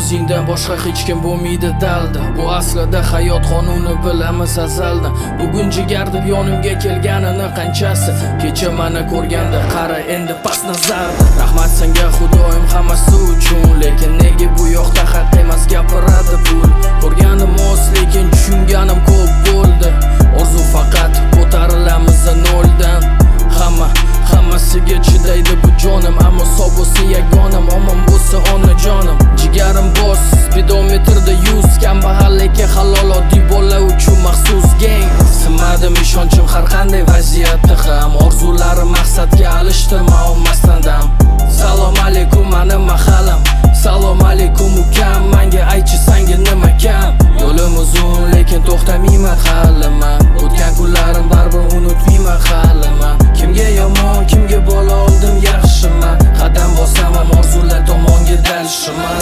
O'zingdan boshqa hech kim bo'lmaydi dalda. Bu aslida hayot qonuni, bilamiz azaldan. Bugun jigar deb yonimga kelganini qanchasi kecha meni ko'rganda qara endi past nazarda. Rahmat senga Xudoyim hammasi uchun, lekin nega bu yoqda haq emas gapiradi pul. Ko'rganim oz, lekin tushunganim ko'p bo'ldi. Orzu faqat ko'tarilamiz noldan. Hammasiga chidaydi bu jonim, ammo sog' bo'lsa yagonam, omon bo'lsa onajonim. Jigarim bos, speedometrda 100, kambag'allikka halol oddiy bola uchun maxsus gang. Sinmadim ishonchim har qanday vaziyatda ham, orzularim maqsadga alishtirma olmasdan dam. Salom alaykum mani mahallam, salom alaykum ukam, menga aytchi senga nima kam. Yo'lim uzun lekin to'xtamayman haliman, o'tgan kunlarim baribir unutmayman haliman. Kimga yomon, kimga bola oldim yaxshiman, qadam bosaman orzular tomonga dalshiman.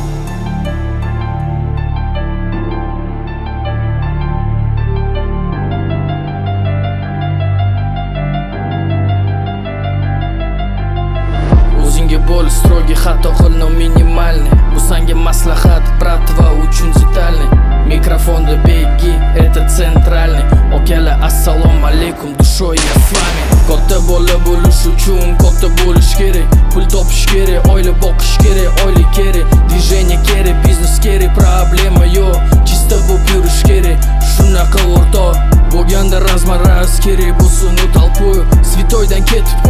O'zingga bo'l strogi, xato qilno minimalniy. Bu senga maslahat, bratva uchun zitalniy. Mikrofonda begi, это центральный. Okala assalomu alaykum, dushoya с вами. Katta bola bo'lish uchun katta bo'lish kerak, pul topish kerak, oila boqish kerak, oylik kerak, движение kerak, biznes kerak, problema yo'q, chista bo'lib yurish kerak. Shunaqa o'rtoq bo'lganda razma-raz kerak bo'lsin u talpoy. Svitoydan ketib